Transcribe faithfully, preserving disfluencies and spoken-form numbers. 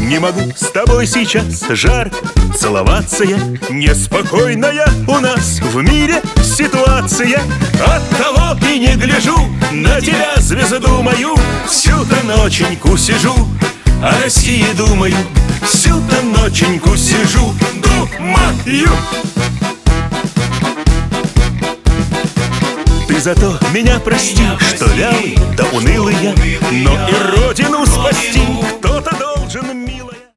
Не могу с тобой сейчас жарко целоваться я. Неспокойная у нас в мире ситуация. Оттого и не гляжу на тебя, звезду мою. Всю-то ноченьку сижу, о России думаю. Всю-то ноченьку сижу, думаю. Ты зато меня прости, что вялый да унылый я, но и родину спасти кто-то должен.